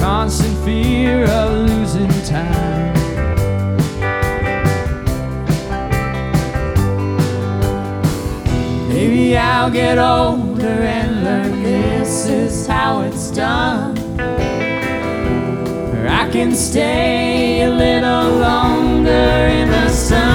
constant fear of losing time. Maybe I'll get older and learn this is how it's done. Or I can stay a little longer in the sun.